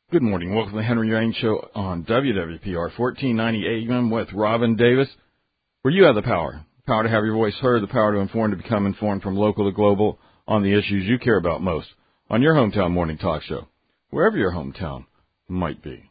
Good morning. Welcome to the Henry Rain Show on WWPR 1490 AM with Robin Davis, where you have the power. The power to have your voice heard, the power to inform, to become informed from local to global on the issues you care about most on your hometown morning talk show, wherever your hometown might be.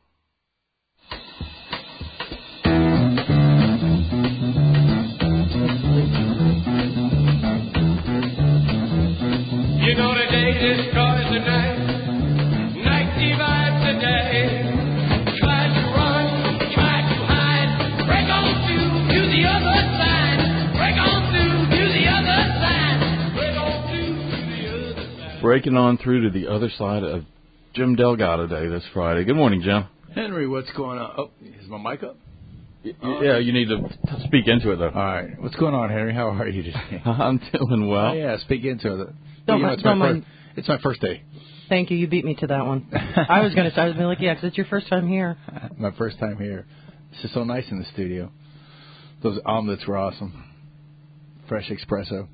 You know the day destroys the night, night divides the day. Try to run, try to hide, break on through to the other side, break on through to the other side, break on through to the other side. Breaking on through to the other side of Jim Delgado Day this Friday. Good morning, Jim. Henry, what's going on? Oh, is my mic up? Yeah, you need to speak into it, though. All right. What's going on, Henry? How are you today? I'm doing well. Oh, yeah, speak into it. It's my first day. Thank you. You beat me to that one. I was going to say, I was like, yeah, 'cause it's your first time here. My first time here. This is so nice in the studio. Those omelets were awesome. Fresh espresso.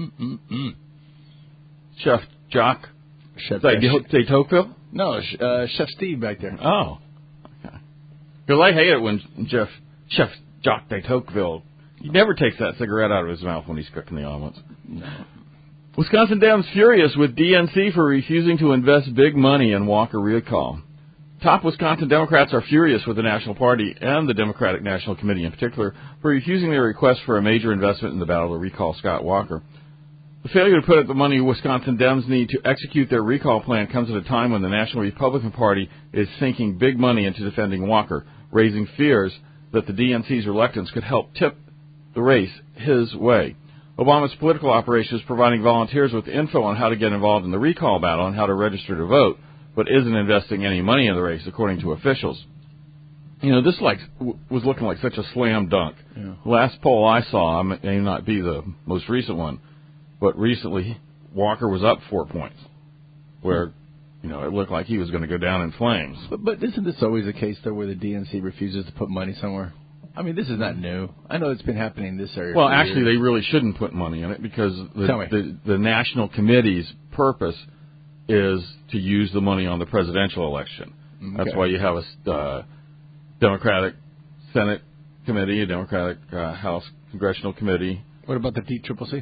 Chef Jock. Chef. Say Tocqueville? No, Chef Steve back there. Oh. Okay. Because I hate it when Chef Jock de Tocqueville, he never takes that cigarette out of his mouth when he's cooking the omelets. No. Wisconsin Dems furious with DNC for refusing to invest big money in Walker recall. Top Wisconsin Democrats are furious with the National Party and the Democratic National Committee in particular for refusing their request for a major investment in the battle to recall Scott Walker. The failure to put up the money Wisconsin Dems need to execute their recall plan comes at a time when the National Republican Party is sinking big money into defending Walker, raising fears that the DNC's reluctance could help tip the race his way. Obama's political operation is providing volunteers with info on how to get involved in the recall battle and how to register to vote, but isn't investing any money in the race, according to officials. You know, this was looking like such a slam dunk. Yeah. Last poll I saw, may not be the most recent one, but recently Walker was up 4 points, where it looked like he was going to go down in flames. But isn't this always the case, though, where the DNC refuses to put money somewhere? I mean, this is not new. I know it's been happening in this area. Well, actually, they really shouldn't put money in it because the National Committee's purpose is to use the money on the presidential election. Okay. That's why you have a Democratic Senate committee, a Democratic House Congressional Committee. What about the DCCC?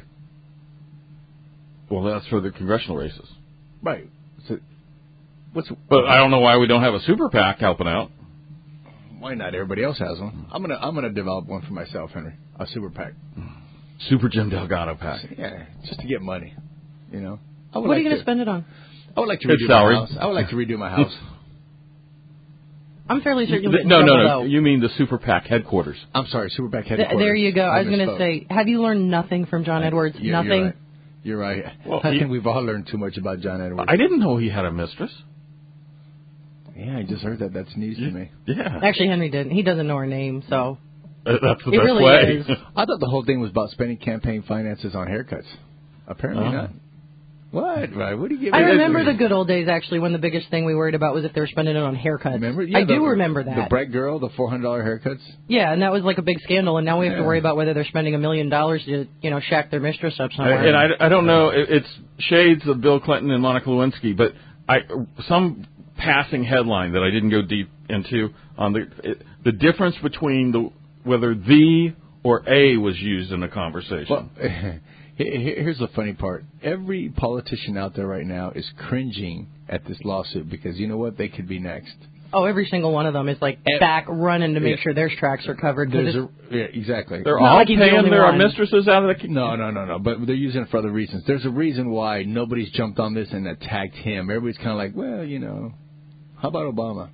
Well, that's for the congressional races. Right. So, but I don't know why we don't have a super PAC helping out. Why not? Everybody else has one. I'm gonna develop one for myself, Henry. A super PAC. Super Jim Delgado PAC. Yeah, just to get money. What are you going to spend it on? I would like to redo my house. I would like to redo my house. I'm fairly certain you'll get No. You mean the super PAC headquarters? I'm sorry, super PAC headquarters. There you go. I was going to say, have you learned nothing from John Edwards? Nothing. You're right. Well, I think we've all learned too much about John Edwards. I didn't know he had a mistress. Yeah, I just heard that. That's news to me. Yeah. Actually, Henry didn't. He doesn't know her name, so. That's the best really way. Is. I thought the whole thing was about spending campaign finances on haircuts. Apparently not. What? Right? What do you give me? I remember the good old days, actually, when the biggest thing we worried about was if they were spending it on haircuts. Remember? Yeah, I do remember that. The Brett girl, the $400 haircuts? Yeah, and that was like a big scandal, and now we have to worry about whether they're spending $1 million to, shack their mistress up somewhere. And I don't know, it's shades of Bill Clinton and Monica Lewinsky, but some passing headline that I didn't go deep into on the difference between whether the or a was used in the conversation. Well, here's the funny part. Every politician out there right now is cringing at this lawsuit because you know what? They could be next. Oh, every single one of them is back running to make sure their tracks are covered. Exactly. They're all paying their mistresses out of the... No. But they're using it for other reasons. There's a reason why nobody's jumped on this and attacked him. Everybody's kind of like, well, how about Obama?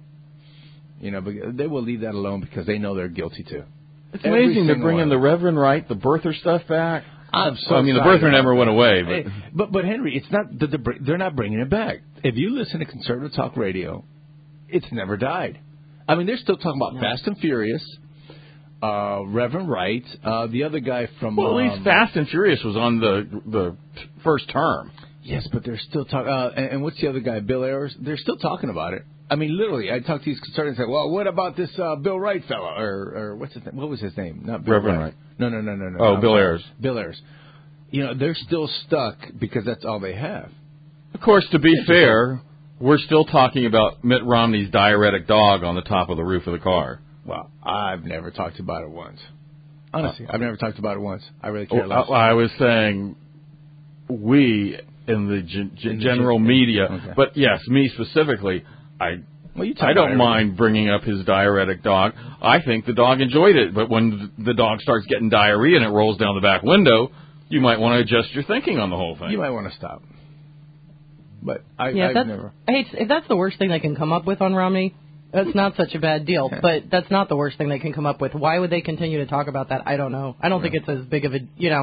But they will leave that alone because they know they're guilty too. It's amazing to bring in the Reverend Wright, the birther stuff back. I'm so sorry. The birther never went away. But Henry, it's not they're not bringing it back. If you listen to conservative talk radio, it's never died. I mean, they're still talking about Fast and Furious, Reverend Wright, the other guy from... Well, at least Fast and Furious was on the first term. Yes, but they're still talking... and what's the other guy, Bill Ayers? They're still talking about it. I mean, literally, I talked to these conservatives and said, well, what about this Bill Wright fella? Or what's his name? What was his name? Not Bill Reverend Wright. No. Oh, Bill Ayers. Bill Ayers. They're still stuck because that's all they have. Of course, to be fair, we're still talking about Mitt Romney's diuretic dog on the top of the roof of the car. Well, I've never talked about it once. Honestly, I've never talked about it once. I really care less. I was saying we in the general media, okay. But yes, me specifically, I don't mind bringing up his diuretic dog. I think the dog enjoyed it, but when the dog starts getting diarrhea and it rolls down the back window, you might want to adjust your thinking on the whole thing. You might want to stop. But I've never. If that's the worst thing they can come up with on Romney, that's not such a bad deal. But that's not the worst thing they can come up with. Why would they continue to talk about that? I don't know. I don't think it's as big of a,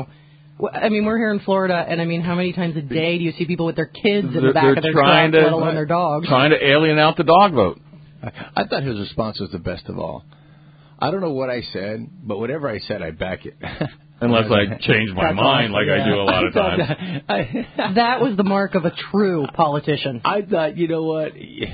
I mean, we're here in Florida, and I mean, how many times a day do you see people with their kids in the back of their truck, let alone their dogs? Trying to alien out the dog vote. I thought his response was the best of all. I don't know what I said, but whatever I said, I back it. Unless I change my mind like I do a lot of times. That was the mark of a true politician. I thought, you know what?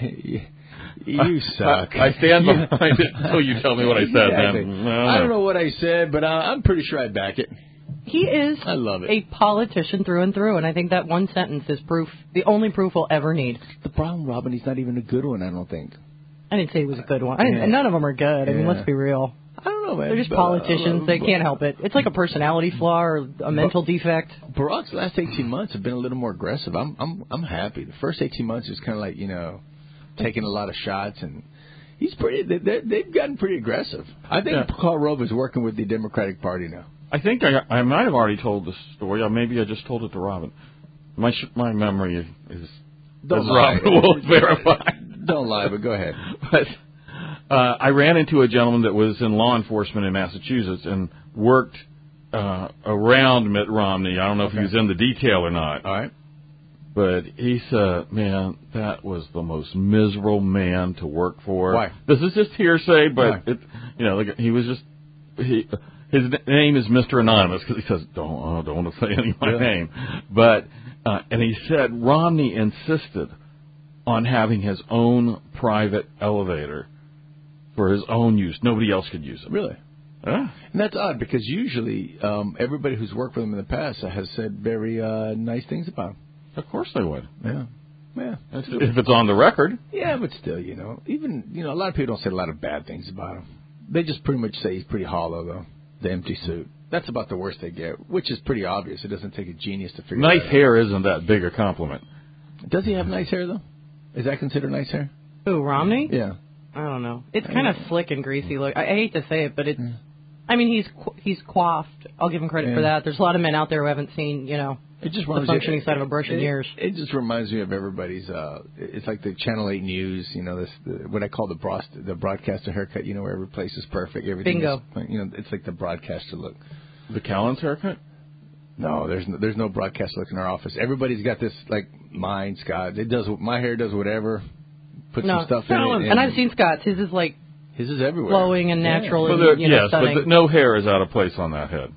You suck. I stand behind it until you tell me what I said. Exactly. Then I don't know what I said, but I'm pretty sure I back it. He is I love it. A politician through and through, and I think that one sentence is proof, the only proof we'll ever need. The problem, Robin, he's not even a good one, I don't think. I didn't say he was a good one. None of them are good. I mean, let's be real. I don't know, man. They're just politicians. They can't help it. It's like a personality flaw or a mental defect. Barack's last 18 months have been a little more aggressive. I'm happy. The first 18 months is kind of like, taking a lot of shots, and he's pretty. They've gotten pretty aggressive. I think Karl Rove is working with the Democratic Party now. I think I might have already told this story, or maybe I just told it to Robin. My memory is Don't lie. Robin will verify. Don't lie, but go ahead. But I ran into a gentleman that was in law enforcement in Massachusetts and worked around Mitt Romney. I don't know if he was in the detail or not. All right. But he said, man, that was the most miserable man to work for. Why? This is just hearsay, but he was just his name is Mr. Anonymous because he says, don't want to say any of my name. But and he said Romney insisted on having his own private elevator for his own use. Nobody else could use it. Really? Yeah. And that's odd because usually everybody who's worked with him in the past has said very nice things about him. Of course they would. Yeah. Yeah. If it's on the record. Yeah, but still, even a lot of people don't say a lot of bad things about him. They just pretty much say he's pretty hollow, though. The empty suit. That's about the worst they get, which is pretty obvious. It doesn't take a genius to figure it out. Nice hair isn't that big a compliment. Does he have nice hair, though? Is that considered nice hair? Who, Romney? Yeah. I don't know. It's kind of slick and greasy look. I hate to say it, but it's. I mean, he's coiffed. I'll give him credit for that. There's a lot of men out there who haven't seen, it just the functioning side of a brush in years. It just reminds me of everybody's. It's like the Channel 8 News. What I call the broadcaster haircut. Where every place is perfect. Everything. Bingo. It's like the broadcaster look. The Callen's haircut? No, there's no broadcaster look in our office. Everybody's got this like mine, Scott. My hair does whatever. Put some stuff in it. And I've seen Scott's. His is like. His is everywhere. Flowing and natural and stunning. But no hair is out of place on that head.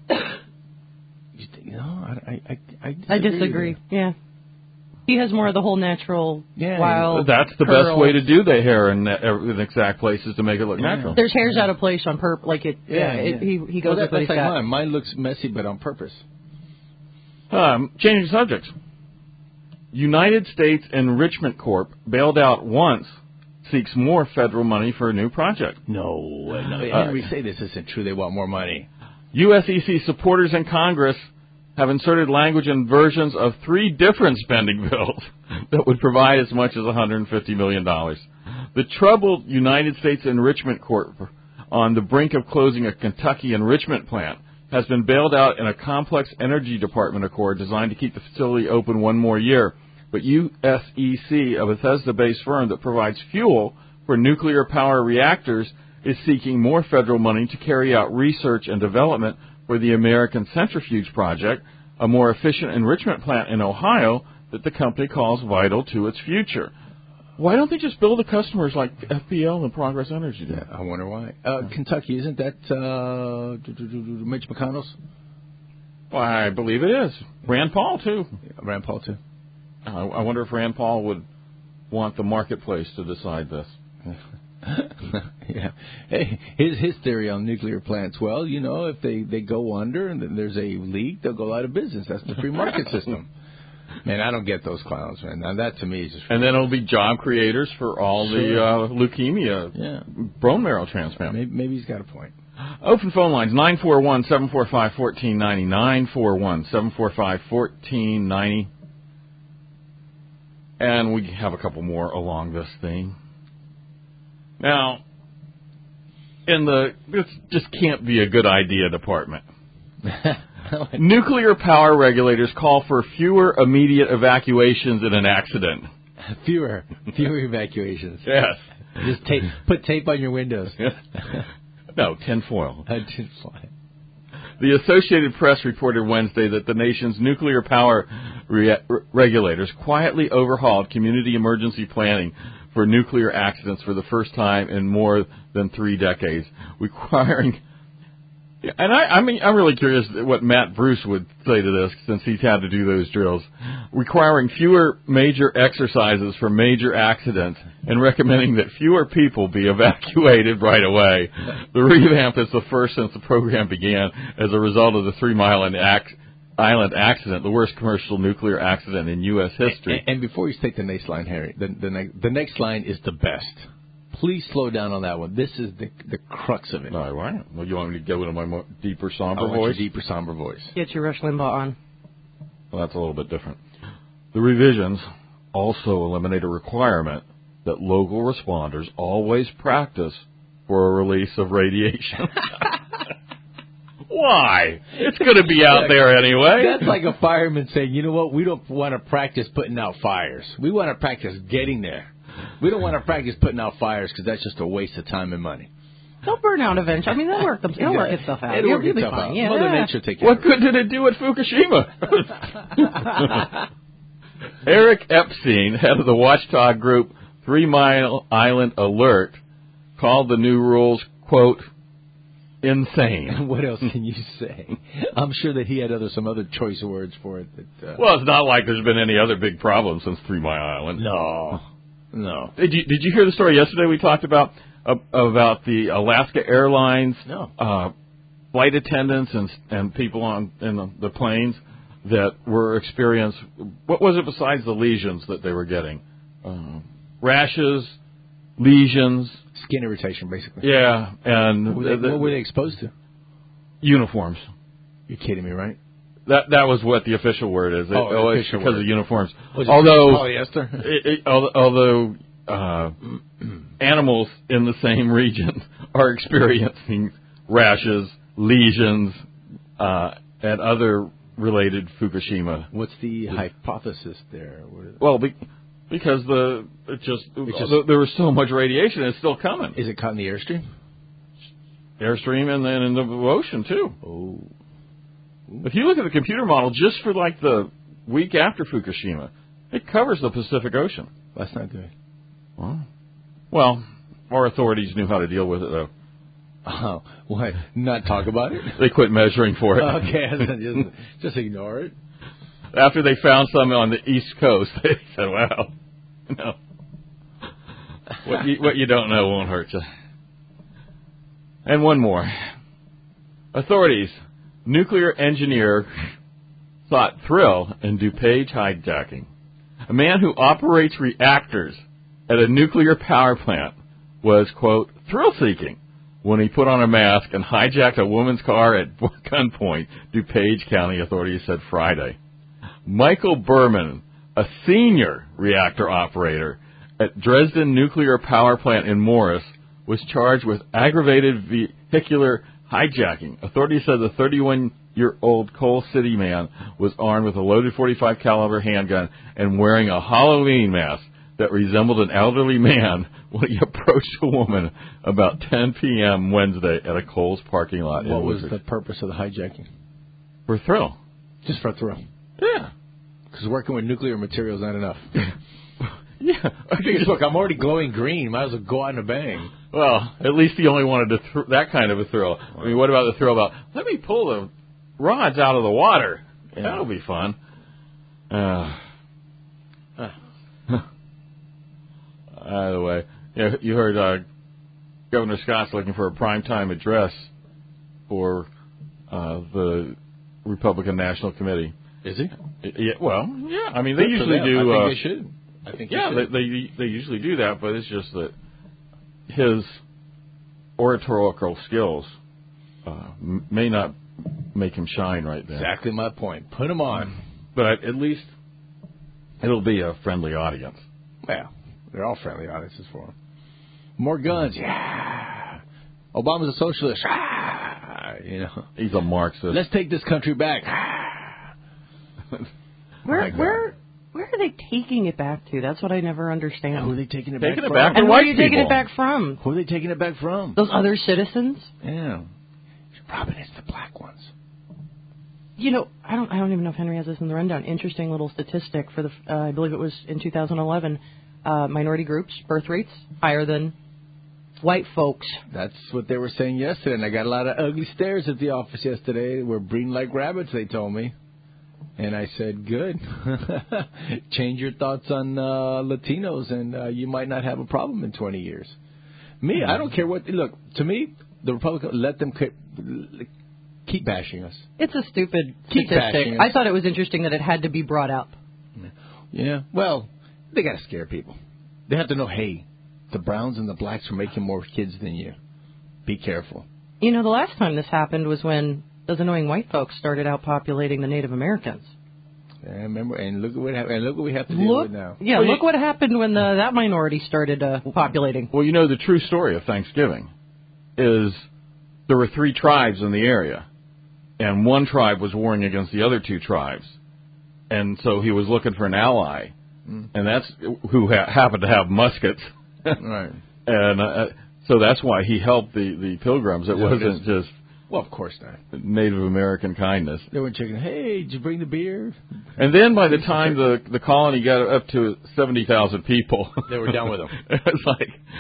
I disagree. Yeah. He has more of the whole natural, wild That's the curls. best way to do the hair in exact places to make it look natural. There's hairs out of place on purpose. Like it. He goes with what he's got. Mine looks messy, but on purpose. Changing subjects. United States Enrichment Corp, bailed out once, seeks more federal money for a new project. No. Henry, say this isn't true. They want more money. USEC supporters in Congress have inserted language in versions of 3 different spending bills that would provide as much as $150 million. The troubled United States Enrichment Corp, on the brink of closing a Kentucky enrichment plant, has been bailed out in a complex Energy Department accord designed to keep the facility open one more year. But USEC, a Bethesda-based firm that provides fuel for nuclear power reactors, is seeking more federal money to carry out research and development for the American Centrifuge Project, a more efficient enrichment plant in Ohio that the company calls vital to its future. Why don't they just bill the customers like FPL and Progress Energy did? I wonder why. Kentucky, isn't that Mitch McConnell's? Well, I believe it is. Rand Paul, too. Rand Paul, too. I wonder if Rand Paul would want the marketplace to decide this. Yeah. Hey, his theory on nuclear plants. Well, if they go under and then there's a leak, they'll go out of business. That's the free market system. Man, I don't get those clowns, man. Now, that to me is just... And then it'll be job creators for all the leukemia, bone marrow transplant. Maybe he's got a point. Open phone lines, 941-745-1490, 941-745-1490. And we have a couple more along this theme. Now, this just can't be a good idea department. Nuclear power regulators call for fewer immediate evacuations in an accident. Fewer evacuations. Yes. Just put tape on your windows. No, tinfoil. Tinfoil. The Associated Press reported Wednesday that the nation's nuclear power regulators quietly overhauled community emergency planning for nuclear accidents for the first time in more than 3 decades, requiring... And I'm really curious what Matt Bruce would say to this, since he's had to do those drills. Requiring fewer major exercises for major accidents and recommending that fewer people be evacuated right away. The revamp is the first since the program began as a result of the 3 Mile Island accident, the worst commercial nuclear accident in U.S. history. And before you take the next line, Harry, the next line is the best. Please slow down on that one. This is the crux of it. All right. Well, you want me to go into my more deeper, somber voice? voice? Deeper, somber voice. Get your Rush Limbaugh on. Well, that's a little bit different. The revisions also eliminate a requirement that local responders always practice for a release of radiation. Why? It's going to be out there anyway. That's like a fireman saying, you know what, we don't want to practice putting out fires. We want to practice getting there. We don't want to practice putting out fires because that's just a waste of time and money. They'll burn out eventually. I mean, they'll work itself out. It'll work be itself fine. out. Yeah. Mother Nature take care What of good did it do at Fukushima? Eric Epstein, head of the watchdog group 3 Mile Island Alert, called the new rules, quote, insane. What else can you say? I'm sure that he had some other choice words for it. Well, it's not like there's been any other big problem since 3 Mile Island. No. Did you hear the story yesterday we talked about the Alaska Airlines flight attendants and people in the planes that were experiencing, what was it besides the lesions that they were getting? Rashes, lesions. Skin irritation, basically. Yeah. And what were they exposed to? Uniforms. You're kidding me, right? That was what the official word is. It's because of uniforms. Although polyester. Although animals in the same region are experiencing rashes, lesions, and other related Fukushima. What's the hypothesis there? Well, because there was so much radiation, it's still coming. Is it caught in the airstream? Airstream and then in the ocean too. Oh. If you look at the computer model, just for like the week after Fukushima, it covers the Pacific Ocean. That's not good. Well, our authorities knew how to deal with it, though. Oh, what? Not talk about it? They quit measuring for it. Okay, just ignore it. After they found some on the East Coast, they said, well, no. What you don't know won't hurt you. And one more. Authorities. Nuclear engineer sought thrill in DuPage hijacking. A man who operates reactors at a nuclear power plant was, quote, thrill-seeking when he put on a mask and hijacked a woman's car at gunpoint, DuPage County authorities said Friday. Michael Berman, a senior reactor operator at Dresden Nuclear Power Plant in Morris, was charged with aggravated vehicular hijacking. Authorities said the 31-year-old Coal City man was armed with a loaded .45 caliber handgun and wearing a Halloween mask that resembled an elderly man when he approached a woman about 10 p.m. Wednesday at a Kohl's parking lot. What was the purpose of the hijacking? For thrill. Just for thrill. Yeah. Because working with nuclear material is not enough. Yeah. Look, I'm already glowing green. Might as well go out in a bang. Well, at least he only wanted that kind of a thrill. I mean, what about the thrill about, let me pull the rods out of the water? Yeah. That'll be fun. Either way, you heard Governor Scott's looking for a primetime address for the Republican National Committee. Is he? Yeah, well, yeah. I mean, they Good for usually them. do. I think they should. I think Yeah, they should. they usually do that, but it's just that his oratorical skills may not make him shine right there. Exactly my point. Put him on. But at least it'll be a friendly audience. Well, they're all friendly audiences for him. More guns. Yeah. Obama's a socialist. You know. He's a Marxist. Let's take this country back. Where are they taking it back to? That's what I never understand. Who are they taking it Taking back it from? back to And where white are you taking people. it back from? Who are they taking it back from? Those other citizens? Yeah. Robin, it's the black ones. You know, I don't even know if Henry has this in the rundown. Interesting little statistic for the, I believe it was in 2011, minority groups, birth rates higher than white folks. That's what they were saying yesterday, and I got a lot of ugly stares at the office yesterday. We're breeding like rabbits, they told me. And I said, good. Change your thoughts on Latinos, and you might not have a problem in 20 years. Me, I don't care what. Look, to me, the Republicans, let them keep bashing us. It's a stupid Keep statistic. bashing us. I thought it was interesting that it had to be brought up. Yeah, well, they got to scare people. They have to know, hey, the browns and the blacks are making more kids than you. Be careful. You know, the last time this happened was when those annoying white folks started out populating the Native Americans. Yeah, remember, and look at what happened. And look what we have to deal with now. Yeah, Well, look what happened when that minority started populating. Well, you know, the true story of Thanksgiving is there were 3 tribes in the area, and one tribe was warring against the other 2 tribes. And so he was looking for an ally, and that's who happened to have muskets. Right. And so that's why he helped the Pilgrims. It wasn't just Well, of course not. Native American kindness. They were checking, hey, did you bring the beer? And then by the time the colony got up to 70,000 people, They were done with them. It was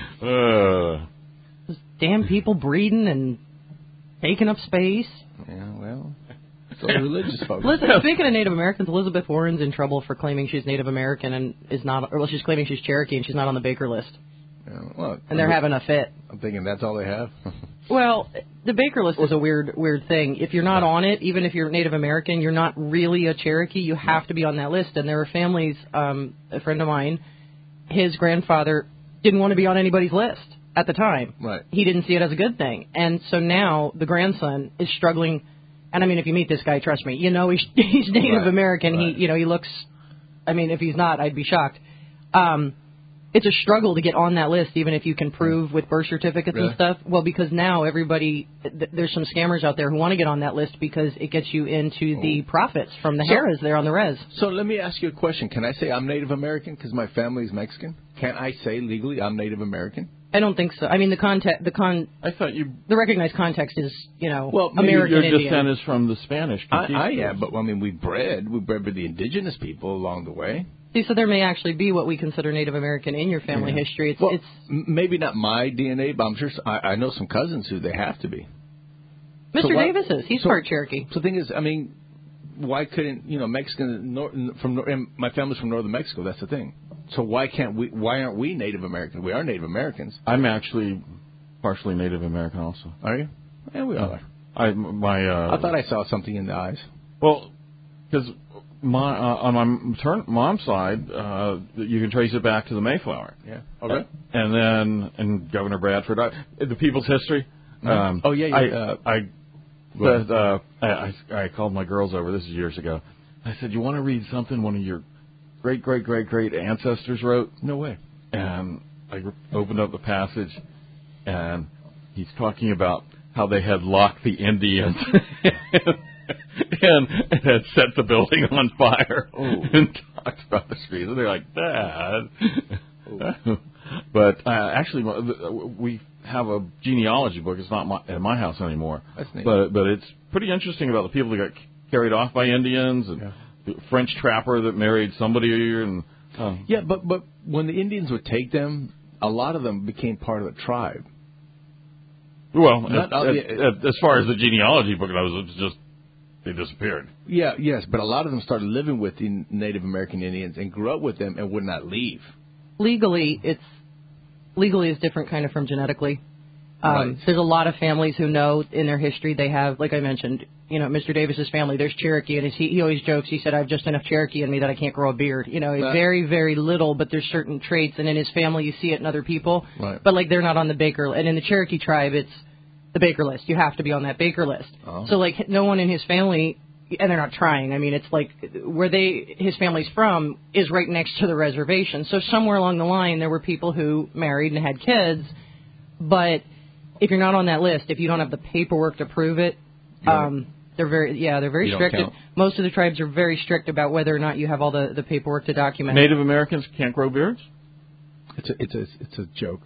like, Those damn people breeding and taking up space. Yeah, well, it's all religious folks. Listen, speaking of Native Americans, Elizabeth Warren's in trouble for claiming she's Native American and is not, or well, she's claiming she's Cherokee and she's not on the Baker list. Yeah, well, And they're having a fit. I'm thinking that's all they have. Well, the Baker list is a weird thing. If you're not on it, even if you're Native American, you're not really a Cherokee. You have to be on that list. And there are families, a friend of mine, his grandfather didn't want to be on anybody's list at the time. Right. He didn't see it as a good thing. And so now the grandson is struggling. And I mean, if you meet this guy, trust me, you know he's Native Right, American. right. He looks, I mean, if he's not, I'd be shocked. It's a struggle to get on that list, even if you can prove with birth certificates Really? and stuff. Well, because now everybody, there's some scammers out there who want to get on that list because it gets you into the profits from the Harris there on the res. So let me ask you a question. Can I say I'm Native American because my family is Mexican? Can I say legally I'm Native American? I don't think so. I mean, I thought you. the recognized context is, Well, maybe American Your Indian. descent is from the Spanish. I am, but I mean, we bred with the indigenous people along the way. See, so there may actually be what we consider Native American in your family history. It's, Well, it's maybe not my DNA, but I'm sure I know some cousins who they have to be. Mr. So why- Davis's. He's so- part Cherokee. So the thing is, I mean, why couldn't Mexican and my family's from northern Mexico? That's the thing. So why aren't we Native American? We are Native Americans. I'm actually partially Native American also. Are you? Yeah, we all are. I thought I saw something in the eyes. Well, because on my mom's side, you can trace it back to the Mayflower. Yeah. Okay. And then Governor Bradford, the People's History. Oh, yeah. I called my girls over. This is years ago. I said, "You want to read something one of your great ancestors wrote?" No way. And I opened up the passage, and he's talking about how they had locked the Indians and had set the building on fire and talked about the streets. And they're like, Dad. But actually, we have a genealogy book. It's not at my house anymore. That's neat. But it's pretty interesting about the people that got carried off by Indians and the French trapper that married somebody. And Yeah, but when the Indians would take them, a lot of them became part of the tribe. well, Not all as far as the genealogy book goes, it's just they disappeared. Yeah, yes, but a lot of them started living with the Native American Indians and grew up with them and would not leave. Legally is different kind of from genetically. Right. There's a lot of families who know in their history they have, like I mentioned, Mr. Davis's family, there's Cherokee, and he always jokes, he said, I have just enough Cherokee in me that I can't grow a beard. Very, very little, but there's certain traits, and in his family you see it in other people, right. but like they're not on the Baker, and in the Cherokee tribe it's the Baker list. You have to be on that Baker list. Oh. So like no one in his family, and they're not trying, I mean, it's like where his family's from is right next to the reservation. So somewhere along the line there were people who married and had kids, but if you're not on that list, if you don't have the paperwork to prove it, they're very strict. Most of the tribes are very strict about whether or not you have all the paperwork to document. Native Americans can't grow beards? It's a joke.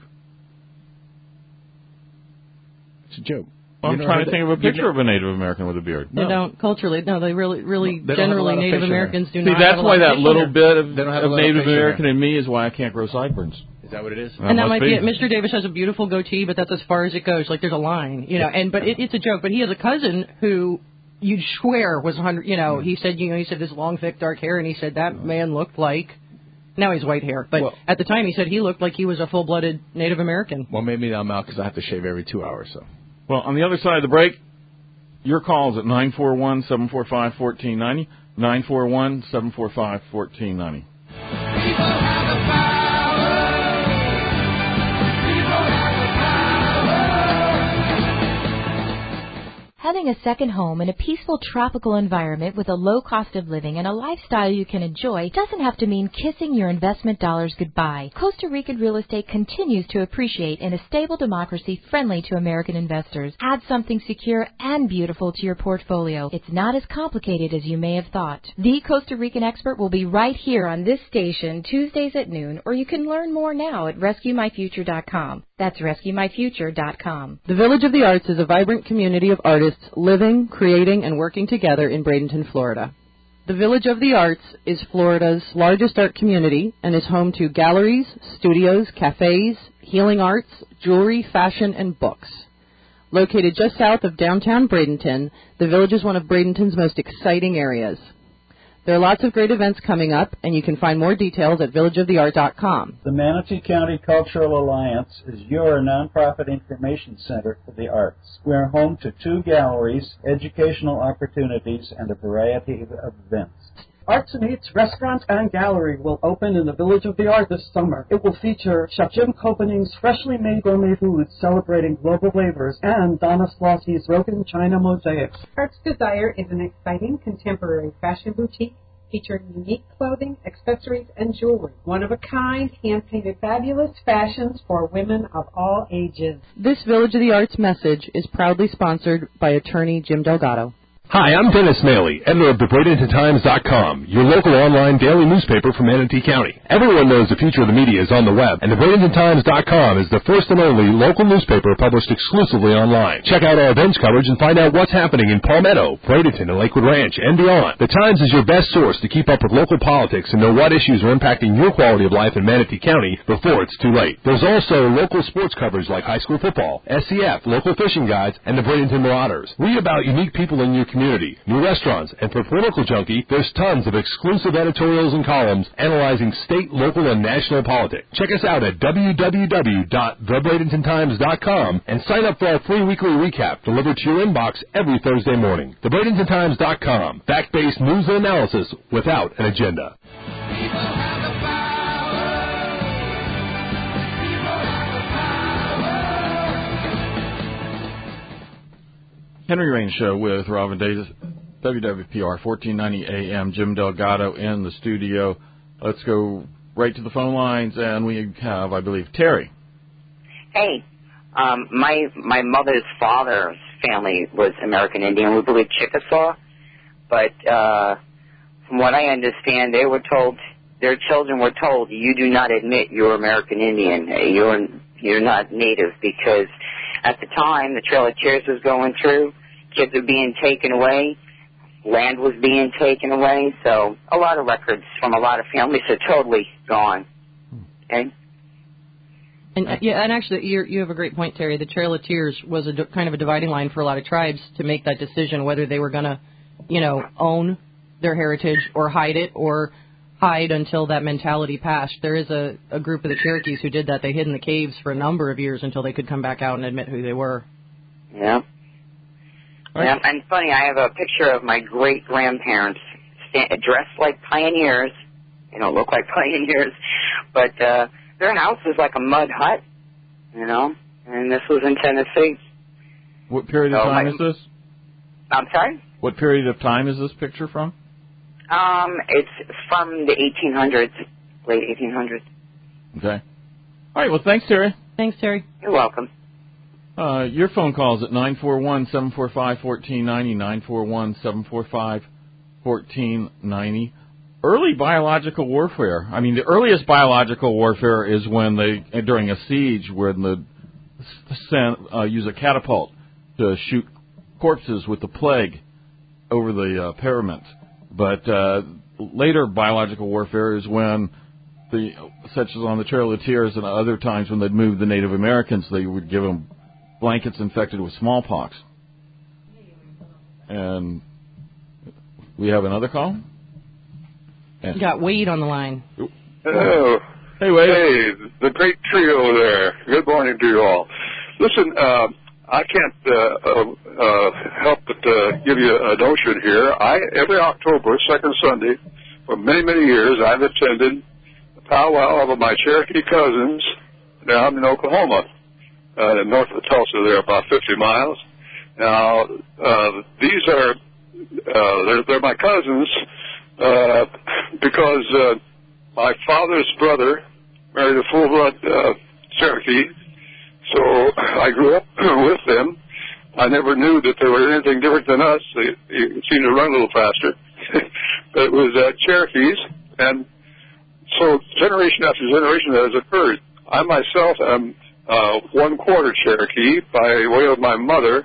It's a joke. Well, I'm trying to think of a picture of a Native American with a beard. They don't culturally. No, they really generally Native Americans do not. See, that's why that little bit of Native American in me is why I can't grow sideburns. Is that what it is? And that might be it. Mr. Davis has a beautiful goatee, but that's as far as it goes. Like there's a line, But it's a joke. But he has a cousin who you'd swear was 100. He said this long, thick, dark hair, and he said that man looked like. Now he's white hair, but at the time he said he looked like he was a full-blooded Native American. Well, maybe I'm out because I have to shave every 2 hours. So. Well, on the other side of the break, your calls at 941-745-1490, 941-745-1490. Having a second home in a peaceful tropical environment with a low cost of living and a lifestyle you can enjoy doesn't have to mean kissing your investment dollars goodbye. Costa Rican real estate continues to appreciate in a stable democracy friendly to American investors. Add something secure and beautiful to your portfolio. It's not as complicated as you may have thought. The Costa Rican expert will be right here on this station Tuesdays at noon, or you can learn more now at RescueMyFuture.com. That's RescueMyFuture.com. The Village of the Arts is a vibrant community of artists living, creating, and working together in Bradenton, Florida. The Village of the Arts is Florida's largest art community and is home to galleries, studios, cafes, healing arts, jewelry, fashion, and books. Located just south of downtown Bradenton, the Village is one of Bradenton's most exciting areas. There are lots of great events coming up, and you can find more details at villageoftheart.com. The Manatee County Cultural Alliance is your nonprofit information center for the arts. We are home to 2 galleries, educational opportunities, and a variety of events. Arts and Eats Restaurant and Gallery will open in the Village of the Art this summer. It will feature Chef Jim Kopening's freshly made gourmet foods celebrating global flavors and Donna Slossie's broken china mosaics. Arts Desire is an exciting contemporary fashion boutique featuring unique clothing, accessories, and jewelry. One-of-a-kind, hand-painted fabulous fashions for women of all ages. This Village of the Arts message is proudly sponsored by attorney Jim Delgado. Hi, I'm Dennis Maley, editor of TheBradentonTimes.com, your local online daily newspaper from Manatee County. Everyone knows the future of the media is on the web, and TheBradentonTimes.com is the first and only local newspaper published exclusively online. Check out our events coverage and find out what's happening in Palmetto, Bradenton, and Lakewood Ranch, and beyond. The Times is your best source to keep up with local politics and know what issues are impacting your quality of life in Manatee County before it's too late. There's also local sports coverage like high school football, SCF, local fishing guides, and the Bradenton Marauders. Read about unique people in your community, new restaurants, and for Political Junkie, there's tons of exclusive editorials and columns analyzing state, local, and national politics. Check us out at www.thebradentontimes.com and sign up for our free weekly recap delivered to your inbox every Thursday morning. TheBradentonTimes.com, fact-based news and analysis without an agenda. Henry Rain Show with Robin Davis, WWPR 1490 AM. Jim Delgado in the studio. Let's go right to the phone lines, and we have, I believe, Terry. Hey, my mother's father's family was American Indian. We believe Chickasaw, but from what I understand, they were told, their children were told, you do not admit you're American Indian. You're not Native, because at the time the Trail of Tears was going through. Kids were being taken away. Land was being taken away. So a lot of records from a lot of families are totally gone. Okay? And actually, you have a great point, Terry. The Trail of Tears was kind of a dividing line for a lot of tribes to make that decision whether they were going to, own their heritage or hide it or hide until that mentality passed. There is a group of the Cherokees who did that. They hid in the caves for a number of years until they could come back out and admit who they were. Yeah. Right. Yeah, and funny, I have a picture of my great-grandparents dressed like pioneers. They don't look like pioneers, but their house is like a mud hut, you know, and this was in Tennessee. What period of time is this? I'm sorry? What period of time is this picture from? It's from the 1800s, late 1800s. Okay. All right, well, thanks, Terry. Thanks, Terry. You're welcome. Your phone calls at 941-745-1490, 941-745-1490. Early biological warfare. I mean, the earliest biological warfare is when during a siege, where the use a catapult to shoot corpses with the plague over the parapet. But later biological warfare is when, such as on the Trail of the Tears and other times when they'd move the Native Americans, they would give them blankets infected with smallpox. And we have another call? You got Wade on the line. Hello. Hey, Wade. Hey, the great trio there. Good morning to you all. Listen, I can't help but give you a notion here. Every October, second Sunday, for many, many years, I've attended the powwow of my Cherokee cousins down in Oklahoma, north of Tulsa there, about 50 miles. Now, these are, they're my cousins because my father's brother married a full-blood Cherokee, so I grew up with them. I never knew that they were anything different than us. They seemed to run a little faster. But it was Cherokees, and so generation after generation that has occurred. I myself am one-quarter Cherokee by way of my mother.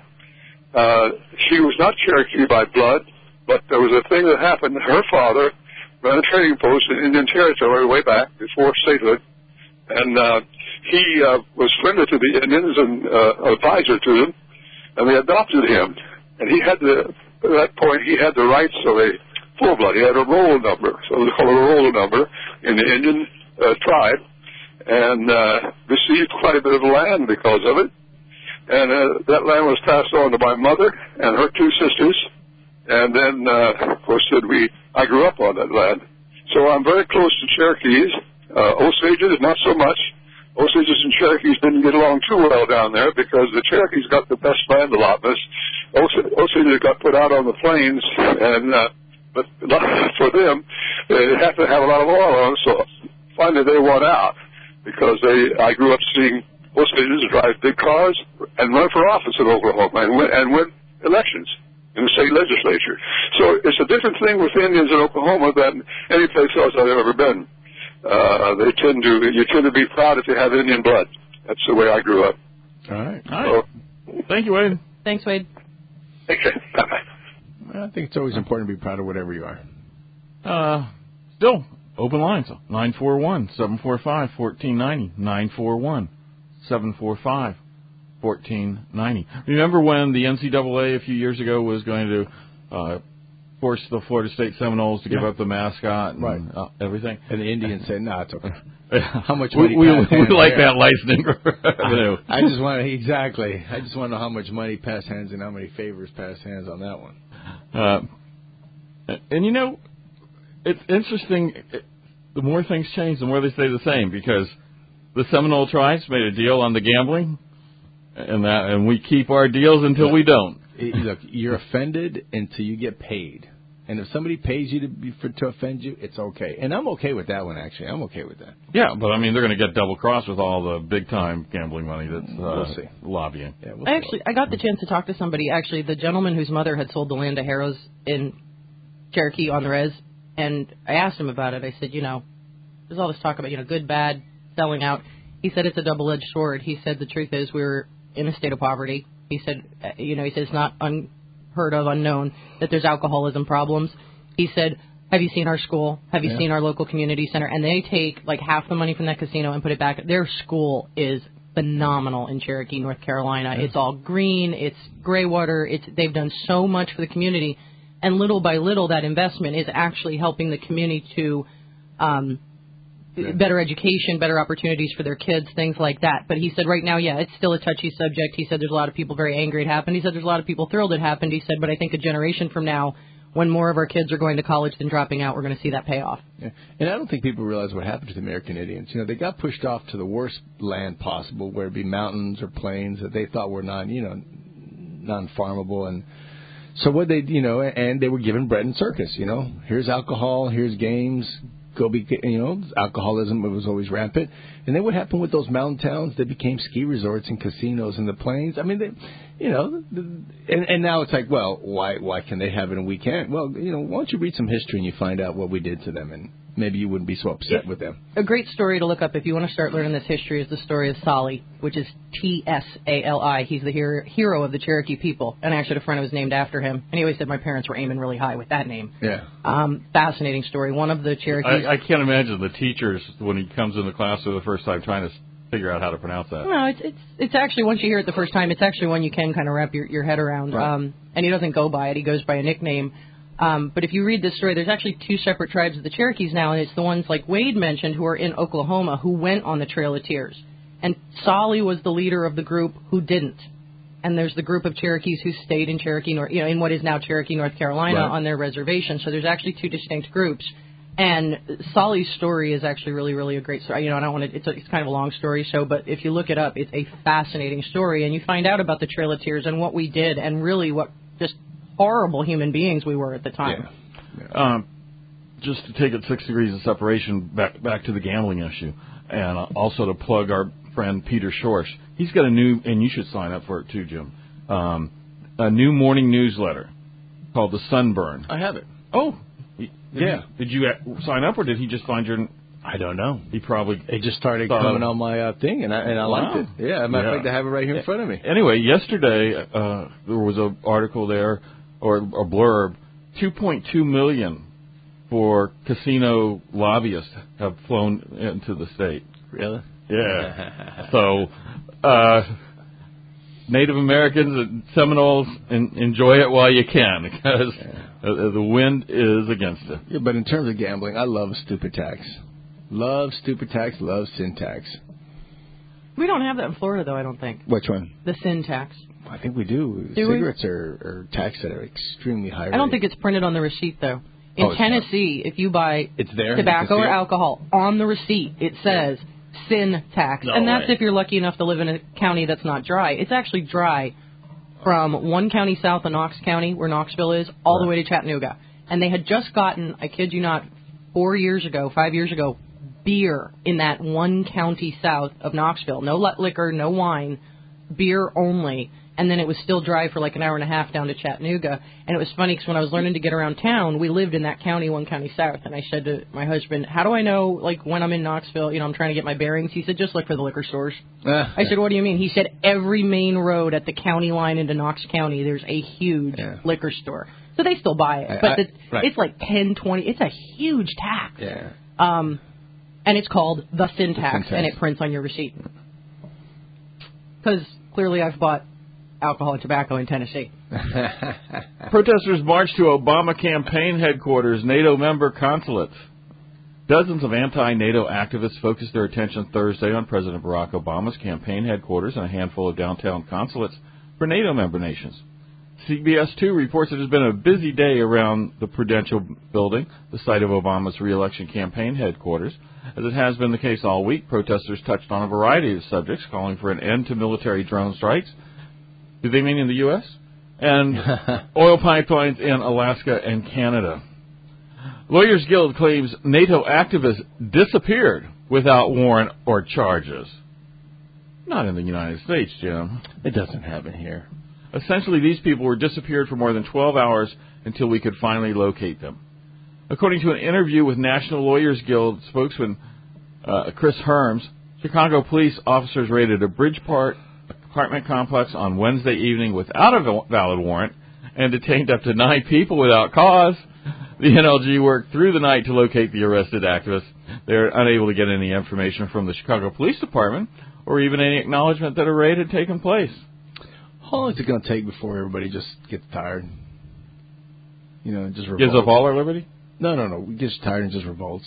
She was not Cherokee by blood, but there was a thing that happened. Her father ran a trading post in Indian Territory way back before statehood, and he was friendly to the Indians and advisor to them, and they adopted him. And he had at that point, he had the rights of a full-blood. He had a roll number, so they call it a roll number in the Indian tribe, and received quite a bit of land because of it. And that land was passed on to my mother and her two sisters, and then, of course, I grew up on that land. So I'm very close to Cherokees. Osages, not so much. Osages and Cherokees didn't get along too well down there because the Cherokees got the best land allotments. Osages got put out on the plains, and but for them, they have to have a lot of oil on them, so finally they won out because I grew up seeing Osages drive big cars and run for office in Oklahoma and win elections in the state legislature. So it's a different thing with Indians in Oklahoma than any place else I've ever been. You tend to be proud if you have Indian blood. That's the way I grew up. All right. So, thank you, Wade. Thanks, Wade. Okay. Bye-bye. I think it's always important to be proud of whatever you are. Still, open lines, 941-745-1490, 941-745-1490. Remember when the NCAA a few years ago was going to force the Florida State Seminoles to give up the mascot and everything? And the Indians said, no, it's okay. How much money we like that licensing revenue. I just want to know how much money passed hands and how many favors passed hands on that one. And you know, it's interesting. The more things change, the more they stay the same, because the Seminole tribes made a deal on the gambling, and we keep our deals until we don't. Look, you're offended until you get paid. And if somebody pays you to offend you, it's okay. And I'm okay with that one, actually. I'm okay with that. Yeah, but I mean, they're going to get double-crossed with all the big-time gambling money that's we'll see. Lobbying. Yeah, I got the chance to talk to somebody, actually, the gentleman whose mother had sold the land to Harrows in Cherokee on the res, and I asked him about it. I said, there's all this talk about, good, bad, selling out. He said it's a double-edged sword. He said the truth is we're in a state of poverty. He said, it's not unheard of, unknown, that there's alcoholism problems. He said, have you seen our school? Have you seen our local community center? And they take like half the money from that casino and put it back. Their school is phenomenal in Cherokee, North Carolina. It's all green. It's gray water. They've done so much for the community. And little by little, that investment is actually helping the community to better education, better opportunities for their kids, things like that. But he said right now, yeah, it's still a touchy subject. He said there's a lot of people very angry it happened. He said there's a lot of people thrilled it happened. He said, but I think a generation from now, when more of our kids are going to college than dropping out, we're going to see that pay off. Yeah. And I don't think people realize what happened to the American Indians. You know, they got pushed off to the worst land possible, where it be mountains or plains that they thought were non-farmable. And so what they, and they were given bread and circus, Here's alcohol, here's games, go be, alcoholism was always rampant. And then what happened with those mountain towns? They became ski resorts and casinos in the plains. I mean, and now it's like, well, why can they have it and we can't? Well, why don't you read some history and you find out what we did to them, and maybe you wouldn't be so upset with them. A great story to look up if you want to start learning this history is the story of Sali, which is T-S-A-L-I. He's the hero of the Cherokee people, and actually a friend was named after him. And he always said my parents were aiming really high with that name. Yeah. Fascinating story. One of the Cherokees. I can't imagine the teachers when he comes in the class for the first time trying to figure out how to pronounce that. No, it's actually, once you hear it the first time, it's actually one you can kind of wrap your head around. Right. And he doesn't go by it. He goes by a nickname. But if you read this story, there's actually two separate tribes of the Cherokees now, and it's the ones like Wade mentioned who are in Oklahoma who went on the Trail of Tears. And Sali was the leader of the group who didn't. And there's the group of Cherokees who stayed in Cherokee, in what is now Cherokee, North Carolina, right, on their reservation. So there's actually two distinct groups. And Sali's story is actually really, really a great story. I don't want to. It's kind of a long story. But if you look it up, it's a fascinating story, and you find out about the Trail of Tears and what we did, and really what just horrible human beings we were at the time. Yeah. Just to take it 6 degrees of separation back to the gambling issue, and also to plug our friend Peter Schorsch. He's got a new, and you should sign up for it too, Jim. A new morning newsletter called The Sunburn. I have it. Oh. Yeah. Did you sign up, or did he just find your? I don't know. It just started coming on my thing, and I liked it. Yeah, matter of fact, I have it right here in front of me. Anyway, yesterday there was an article there, or a blurb. 2.2 million for casino lobbyists have flown into the state. Really? Yeah. So Native Americans and Seminoles enjoy it while you can, because the wind is against it. Yeah, but in terms of gambling, I love stupid tax. Love stupid tax, love sin tax. We don't have that in Florida, though, I don't think. Which one? The sin tax. I think we do. Cigarettes are taxed at an extremely high rate. I don't think it's printed on the receipt, though. In Tennessee, if you buy tobacco or alcohol, on the receipt it says sin tax. And that's if you're lucky enough to live in a county that's not dry. It's actually dry from one county south of Knox County, where Knoxville is, all the way to Chattanooga. And they had just gotten, I kid you not, 5 years ago, beer in that one county south of Knoxville. No liquor, no wine, beer only. And then it was still dry for like an hour and a half down to Chattanooga. And it was funny because when I was learning to get around town, we lived in that county, one county south. And I said to my husband, how do I know, like, when I'm in Knoxville, I'm trying to get my bearings? He said, just look for the liquor stores. I said, what do you mean? He said, every main road at the county line into Knox County, there's a huge liquor store. So they still buy it. But it's like 10, 20. It's a huge tax. Yeah. And it's called the sin tax, and it prints on your receipt. Because clearly I've bought alcohol and tobacco in Tennessee. Protesters marched to Obama campaign headquarters, NATO member consulates. Dozens of anti-NATO activists focused their attention Thursday on President Barack Obama's campaign headquarters and a handful of downtown consulates for NATO member nations. CBS 2 reports it has been a busy day around the Prudential Building, the site of Obama's re-election campaign headquarters. As it has been the case all week, protesters touched on a variety of subjects, calling for an end to military drone strikes. Do they mean in the U.S.? And oil pipelines in Alaska and Canada. Lawyers Guild claims NATO activists disappeared without warrant or charges. Not in the United States, Jim. It doesn't happen here. Essentially, these people were disappeared for more than 12 hours until we could finally locate them. According to an interview with National Lawyers Guild spokesman Chris Herms, Chicago police officers raided a Bridgeport apartment complex on Wednesday evening without a valid warrant and detained up to 9 people without cause. The NLG worked through the night to locate the arrested activists. They're unable to get any information from the Chicago Police Department or even any acknowledgement that a raid had taken place. How long is it going to take before everybody just gets tired? Just revolts? Gives up all our liberty? No. Gets tired and just revolts.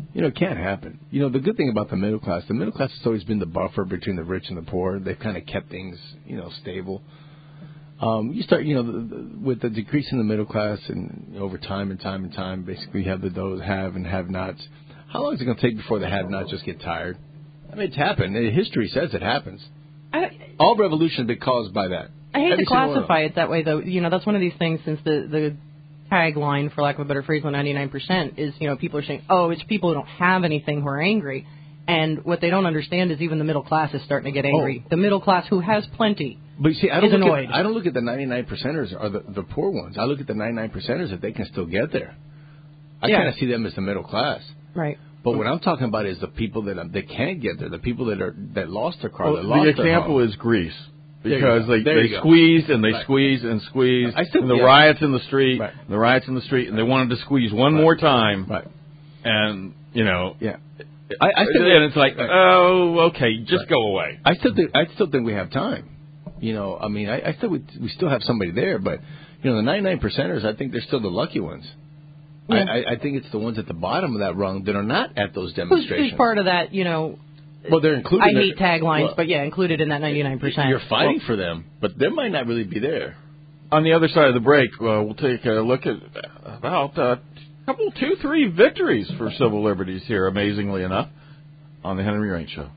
It can't happen. The good thing about the middle class has always been the buffer between the rich and the poor. They've kind of kept things, stable. You start, with the decrease in the middle class and over time, basically you have those have and have-nots. How long is it going to take before the have-nots just get tired? I mean, it's happened. History says it happens. All revolution has been caused by that. I hate to classify it that way, though. That's one of these things, since the tagline, for lack of a better phrase, on 99% is, people are saying, oh, it's people who don't have anything who are angry. And what they don't understand is even the middle class is starting to get angry. The middle class who has plenty but see, is annoyed. I don't look at the 99%ers or the poor ones. I look at the 99%ers that they can still get there. I kind of see them as the middle class. Right. But what I'm talking about is the people that can't get there, the people that lost their car, that lost the their example home. is Greece. Because they squeezed and they squeezed and squeezed, and the riots in the street, and they wanted to squeeze one more time, and and it's like, oh, okay, just go away. I still think we have time. I mean, I still we still have somebody there, but the 99%ers, I think they're still the lucky ones. Yeah. I think it's the ones at the bottom of that rung that are not at those demonstrations. Who's part of that? Well, they're included. I hate taglines, but included in that 99%. You're fighting for them, but they might not really be there. On the other side of the break, we'll take a look at about couple, 2-3 victories for civil liberties here, amazingly enough, on the Henry Rain Show.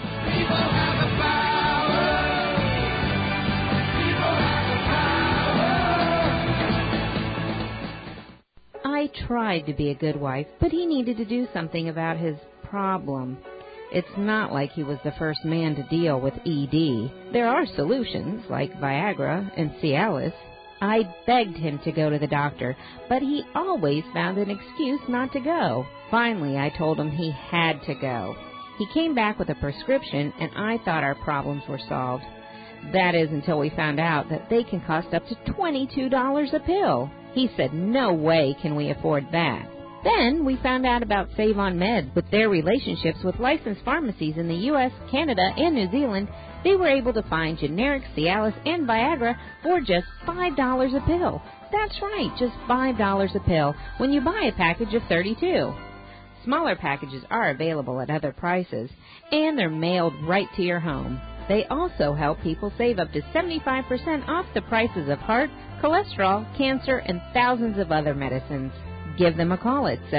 I tried to be a good wife, but he needed to do something about his problem. It's not like he was the first man to deal with ED. There are solutions, like Viagra and Cialis. I begged him to go to the doctor, but he always found an excuse not to go. Finally, I told him he had to go. He came back with a prescription, and I thought our problems were solved. That is until we found out that they can cost up to $22 a pill. He said, no way can we afford that. Then we found out about Save On Med. With their relationships with licensed pharmacies in the U.S., Canada, and New Zealand, they were able to find generic Cialis and Viagra for just $5 a pill. That's right, just $5 a pill when you buy a package of 32. Smaller packages are available at other prices, and they're mailed right to your home. They also help people save up to 75% off the prices of heart, cholesterol, cancer, and thousands of other medicines. Give them a call at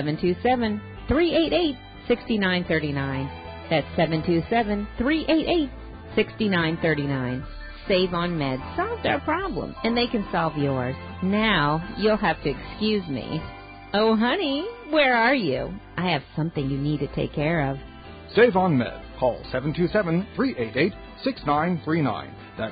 727-388-6939. That's 727-388-6939. Save On Med solved our problem, and they can solve yours. Now, you'll have to excuse me. Oh, honey, where are you? I have something you need to take care of. Save On Med. Call 727-388-6939. That's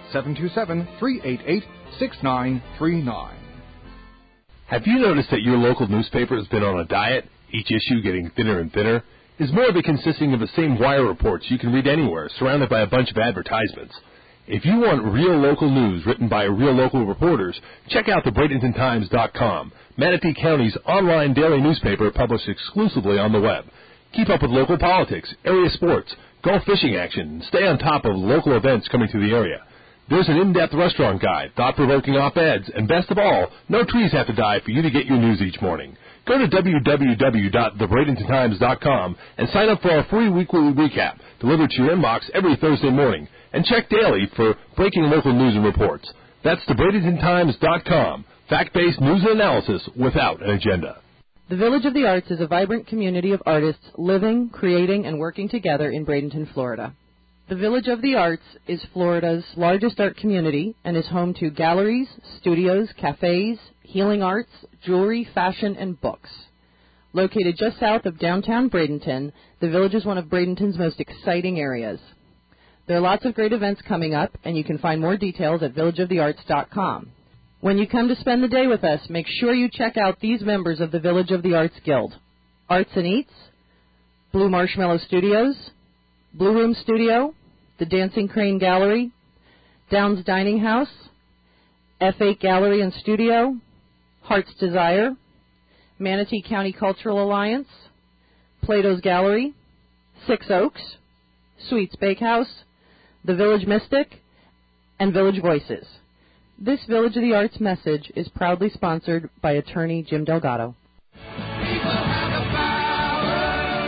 727-388-6939. Have you noticed that your local newspaper has been on a diet, each issue getting thinner and thinner? Is more of it consisting of the same wire reports you can read anywhere, surrounded by a bunch of advertisements? If you want real local news written by real local reporters, check out the BradentonTimes.com, Manatee County's online daily newspaper published exclusively on the web. Keep up with local politics, area sports, golf fishing action, and stay on top of local events coming to the area. There's an in-depth restaurant guide, thought-provoking op-eds, and best of all, no trees have to die for you to get your news each morning. Go to www.thebradentontimes.com and sign up for our free weekly recap, delivered to your inbox every Thursday morning, and check daily for breaking local news and reports. That's thebradentontimes.com, fact-based news and analysis without an agenda. The Village of the Arts is a vibrant community of artists living, creating, and working together in Bradenton, Florida. The Village of the Arts is Florida's largest art community and is home to galleries, studios, cafes, healing arts, jewelry, fashion, and books. Located just south of downtown Bradenton, the Village is one of Bradenton's most exciting areas. There are lots of great events coming up, and you can find more details at villageofthearts.com. When you come to spend the day with us, make sure you check out these members of the Village of the Arts Guild: Arts and Eats, Blue Marshmallow Studios, Blue Room Studio, the Dancing Crane Gallery, Downs Dining House, F8 Gallery and Studio, Heart's Desire, Manatee County Cultural Alliance, Plato's Gallery, Six Oaks, Sweets Bakehouse, the Village Mystic, and Village Voices. This Village of the Arts message is proudly sponsored by attorney Jim Delgado. People have the power.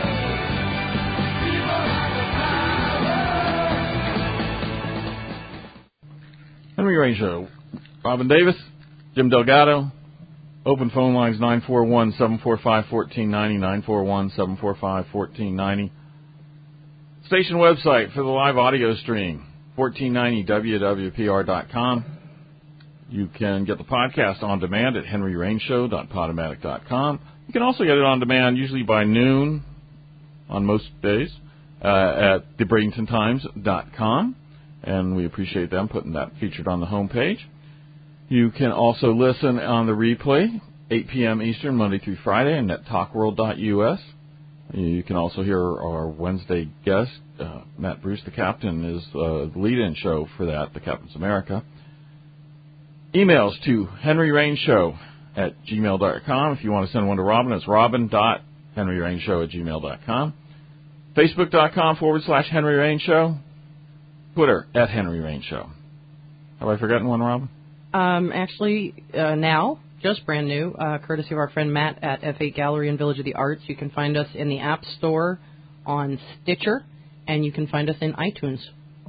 Henry Rain Show. Robin Davis, Jim Delgado. Open phone lines 941-745-1490, 941-745-1490. Station website for the live audio stream, 1490wwpr.com. You can get the podcast on demand at henryrainshow.podomatic.com. You can also get it on demand usually by noon on most days at thebradentontimes.com. And we appreciate them putting that featured on the homepage. You can also listen on the replay, 8 p.m. Eastern, Monday through Friday, and at talkworld.us. You can also hear our Wednesday guest, Matt Bruce, the captain, is the lead-in show for that, the Captain's America. Emails to henryrainshow@gmail.com. If you want to send one to Robin, it's robin.henryrainshow@gmail.com. Facebook.com/Henry Rain Show. Twitter @HenryRainShow. Have I forgotten one, Robin? Actually, now, just brand new, courtesy of our friend Matt at F8 Gallery and Village of the Arts. You can find us in the App Store, on Stitcher, and you can find us in iTunes.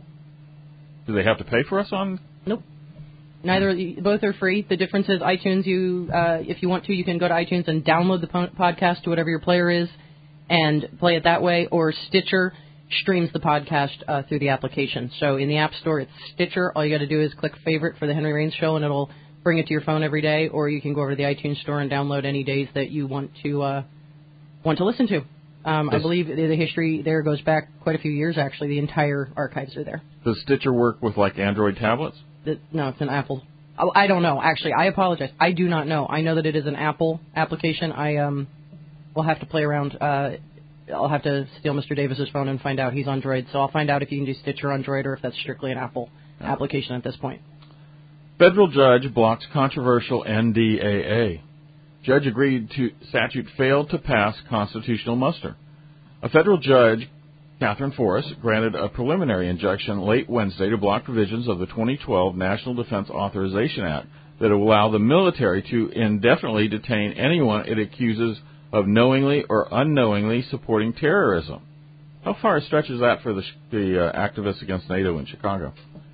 Do they have to pay for us on? Nope. Both are free. The difference is iTunes, if you want to, you can go to iTunes and download the podcast to whatever your player is and play it that way, or Stitcher streams the podcast through the application. So in the App Store, it's Stitcher. All you got to do is click favorite for the Henry Rain Show, and it'll bring it to your phone every day. Or you can go over to the iTunes Store and download any days that you want to listen to. I believe the history there goes back quite a few years. Actually, the entire archives are there. Does Stitcher work with like Android tablets? No, it's an Apple. I don't know. Actually, I apologize. I do not know. I know that it is an Apple application. I will have to play around. I'll have to steal Mr. Davis's phone and find out. He's on Android, so I'll find out if you can do Stitcher on Android or if that's strictly an Apple application at this point. Federal judge blocks controversial NDAA. Judge agreed to statute failed to pass constitutional muster. A federal judge, Catherine Forrest, granted a preliminary injunction late Wednesday to block provisions of the 2012 National Defense Authorization Act that allow the military to indefinitely detain anyone it accuses of knowingly or unknowingly supporting terrorism. How far stretches that for the activists against NATO in Chicago?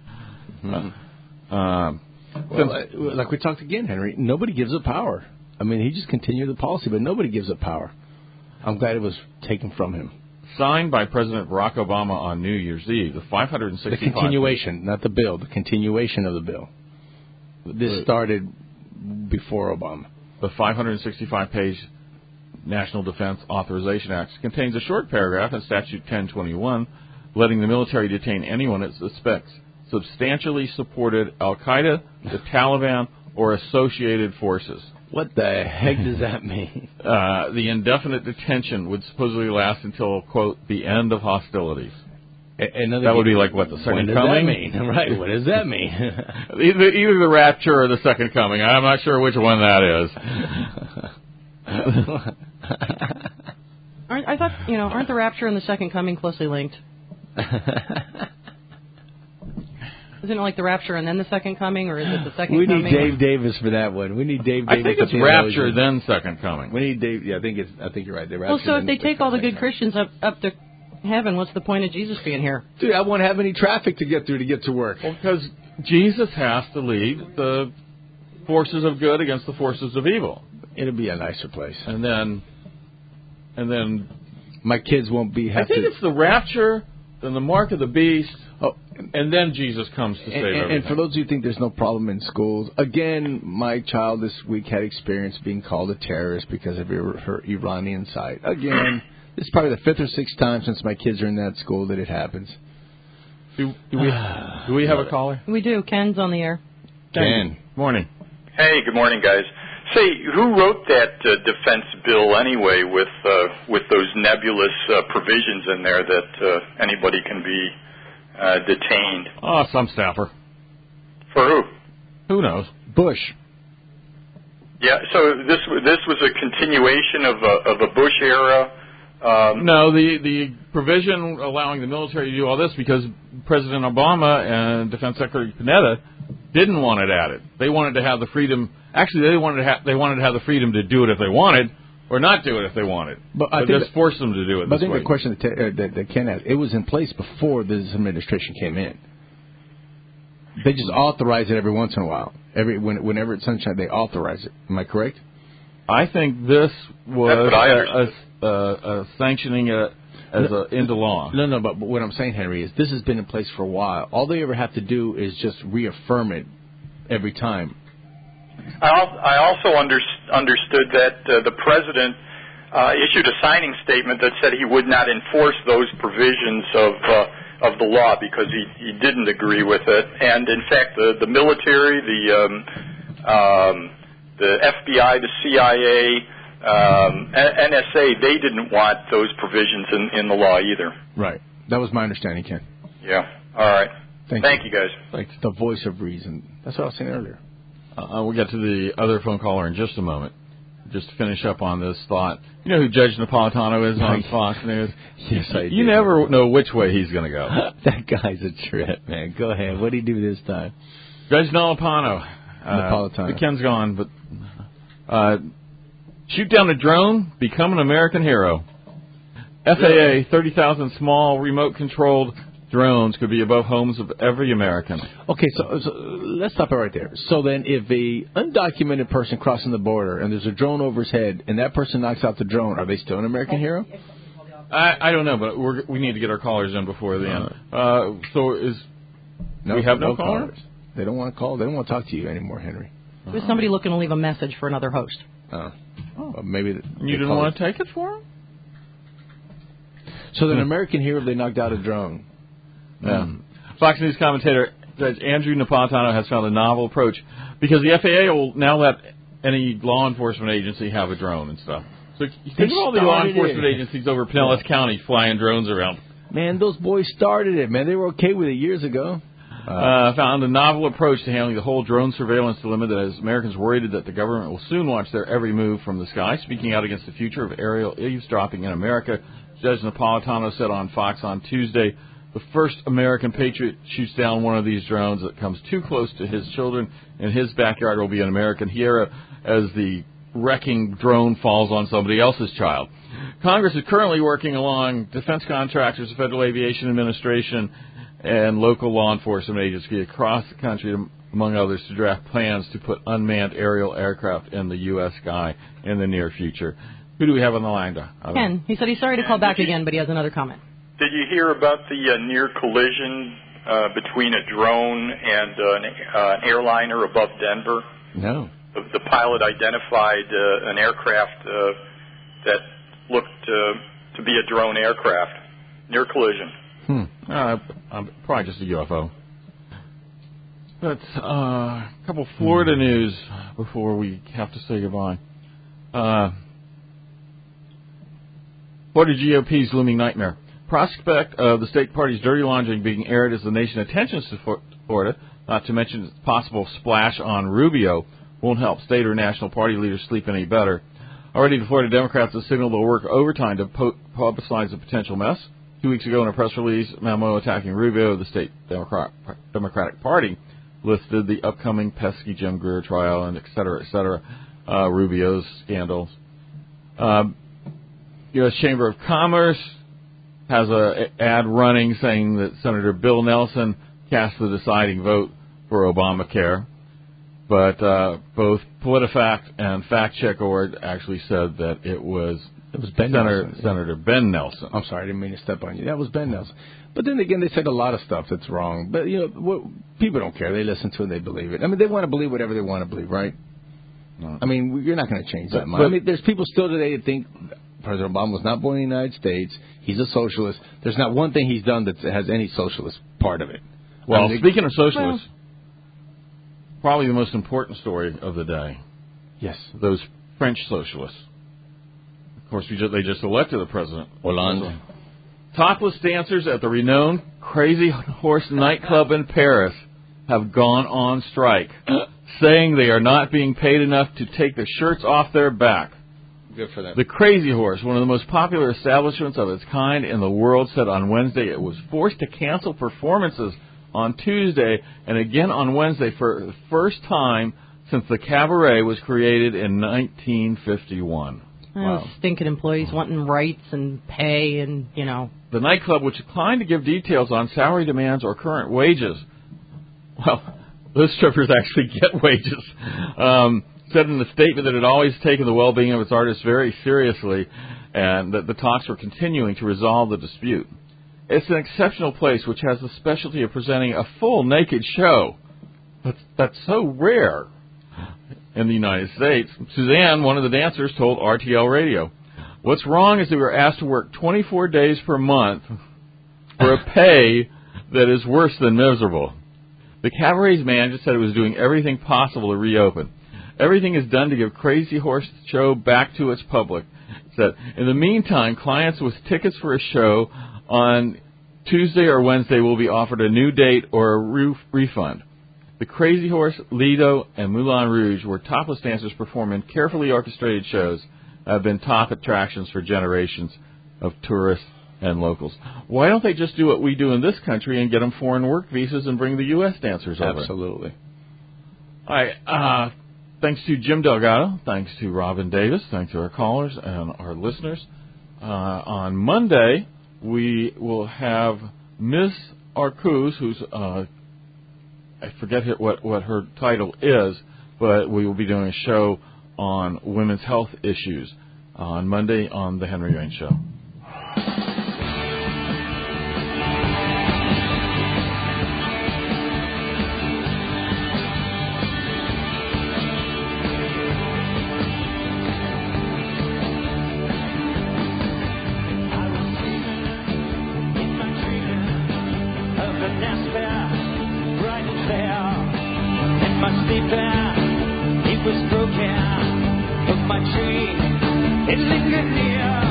Like we talked again, Henry, nobody gives up power. I mean, he just continued the policy, but nobody gives up power. I'm glad it was taken from him. Signed by President Barack Obama on New Year's Eve, the 565... The continuation, not the bill, the continuation of the bill. This started before Obama. The 565-page National Defense Authorization Act contains a short paragraph in Statute 1021 letting the military detain anyone it suspects substantially supported al-Qaeda, the Taliban, or associated forces. What the heck does that mean? The indefinite detention would supposedly last until, quote, the end of hostilities. That would be like, what, the second coming? What does that mean? Right, what does that mean? Either the rapture or the second coming. I'm not sure which one that is. I thought, aren't the rapture and the second coming closely linked? Isn't it like the rapture and then the second coming, or is it the second coming? We need Dave Davis for that one. We need Dave Davis. I think it's rapture then second coming. We need Dave. Yeah, I think you're right. The rapture. Well, so if they take all the good Christians up to heaven, what's the point of Jesus being here? Dude, I won't have any traffic to get through to get to work. Well, because Jesus has to lead the forces of good against the forces of evil. It'll be a nicer place. And then my kids won't be happy. I think it's the rapture, then the mark of the beast, and then Jesus comes to save everything. And for those of you who think there's no problem in schools, again, my child this week had experience being called a terrorist because of her Iranian side. Again, this is probably the 5th or 6th time since my kids are in that school that it happens. Do we have a caller? We do. Ken's on the air. Ken. Morning. Hey, good morning, guys. Say, who wrote that defense bill anyway with those nebulous provisions in there that anybody can be detained? Oh, some staffer. For who? Who knows? Bush. Yeah, so this was a continuation of a Bush era. No, the provision allowing the military to do all this because President Obama and Defense Secretary Panetta didn't want it added. They wanted to have the freedom. Actually, they wanted to have the freedom to do it if they wanted, or not do it if they wanted. But just force them to do it. But I think the question that Ken asked, it was in place before this administration came in. They just authorize it every once in a while. Whenever it's sunshine, they authorize it. Am I correct? I think this was sanctioning it as into law. No, but what I'm saying, Henry, is this has been in place for a while. All they ever have to do is just reaffirm it every time. I also understood that the president issued a signing statement that said he would not enforce those provisions of the law because he didn't agree with it. And in fact, the military, the FBI, the CIA, NSA, they didn't want those provisions in the law either. Right. That was my understanding, Ken. Yeah. All right. Thank you, guys. Thanks. The voice of reason. That's what I was saying earlier. We'll get to the other phone caller in just a moment. Just to finish up on this thought. You know who Judge Napolitano is on Fox News? Yes, I do. You never know which way he's going to go. That guy's a trip, man. Go ahead. What did he do this time? Judge Napolitano. Napolitano. Ken's gone, but shoot down a drone, become an American hero. FAA, 30,000 small remote-controlled drones could be above homes of every American. Okay, so let's stop it right there. So then if a undocumented person crossing the border and there's a drone over his head and that person knocks out the drone, are they still an American hero? I don't know, but we need to get our callers in before the end. We have no callers? They don't want to call. They don't want to talk to you anymore, Henry. There's somebody looking to leave a message for another host. Well, maybe you didn't want to take it for him? So then, American hero, they knocked out a drone. Yeah. Fox News commentator Judge Andrew Napolitano has found a novel approach because the FAA will now let any law enforcement agency have a drone and stuff. So think of all the law enforcement agencies over Pinellas County flying drones around. Man, those boys started it, man. They were okay with it years ago. Found a novel approach to handling the whole drone surveillance dilemma that has Americans worried that the government will soon watch their every move from the sky. Speaking out against the future of aerial eavesdropping in America, Judge Napolitano said on Fox on Tuesday, the first American patriot shoots down one of these drones that comes too close to his children in his backyard will be an American hero as the wrecking drone falls on somebody else's child. Congress is currently working along defense contractors, the Federal Aviation Administration, and local law enforcement agencies across the country, among others, to draft plans to put unmanned aerial aircraft in the U.S. sky in the near future. Who do we have on the line? Ken. He said he's sorry to call back again, but he has another comment. Did you hear about the near collision between a drone and an airliner above Denver? No. The pilot identified an aircraft that looked to be a drone aircraft. Near collision. Probably just a UFO. But a couple Florida news before we have to say goodbye. Florida GOP's looming nightmare. Prospect of the state party's dirty laundry being aired as the nation attentions to Florida, not to mention its possible splash on Rubio, won't help state or national party leaders sleep any better. Already the Florida Democrats have signaled they'll work overtime to publicize the potential mess. 2 weeks ago in a press release, memo attacking Rubio, the state Democratic Party listed the upcoming pesky Jim Greer trial and et cetera, Rubio's scandals. U.S. Chamber of Commerce has an ad running saying that Senator Bill Nelson cast the deciding vote for Obamacare. But both PolitiFact and FactCheck.org actually said that it was Senator Ben Nelson. I'm sorry, I didn't mean to step on you. That was Ben Nelson. But then again, they said a lot of stuff that's wrong. But, people don't care. They listen to it and they believe it. I mean, they want to believe whatever they want to believe, right? No. I mean, you're not going to change that mind. I mean, there's people still today that think President Obama was not born in the United States. He's a socialist. There's not one thing he's done that has any socialist part of it. Well, speaking of socialists, probably the most important story of the day. Yes. Those French socialists. Of course, they just elected the president. Hollande. Topless dancers at the renowned Crazy Horse nightclub in Paris have gone on strike, saying they are not being paid enough to take their shirts off their back. Good for them. The Crazy Horse, one of the most popular establishments of its kind in the world, said on Wednesday it was forced to cancel performances on Tuesday and again on Wednesday for the first time since the cabaret was created in 1951. Wow. Stinking employees wanting rights and pay and, The nightclub, which declined to give details on salary demands or current wages. Well, Those strippers actually get wages. Said in the statement that it had always taken the well-being of its artists very seriously and that the talks were continuing to resolve the dispute. It's an exceptional place which has the specialty of presenting a full naked show. That's so rare in the United States. Suzanne, one of the dancers, told RTL Radio, "What's wrong is that we were asked to work 24 days per month for a pay that is worse than miserable." The cabaret's manager said it was doing everything possible to reopen. Everything is done to give Crazy Horse show back to its public. It said, in the meantime, clients with tickets for a show on Tuesday or Wednesday will be offered a new date or a refund. The Crazy Horse, Lido, and Moulin Rouge, where topless dancers perform in carefully orchestrated shows, have been top attractions for generations of tourists and locals. Why don't they just do what we do in this country and get them foreign work visas and bring the U.S. dancers over? Absolutely. All right. Thanks to Jim Delgado. Thanks to Robin Davis. Thanks to our callers and our listeners. On Monday, we will have Miss Arcuz, who's I forget what her title is, but we will be doing a show on women's health issues on Monday on the Henry Rain Show. It was broken, but my tree, it lingered near.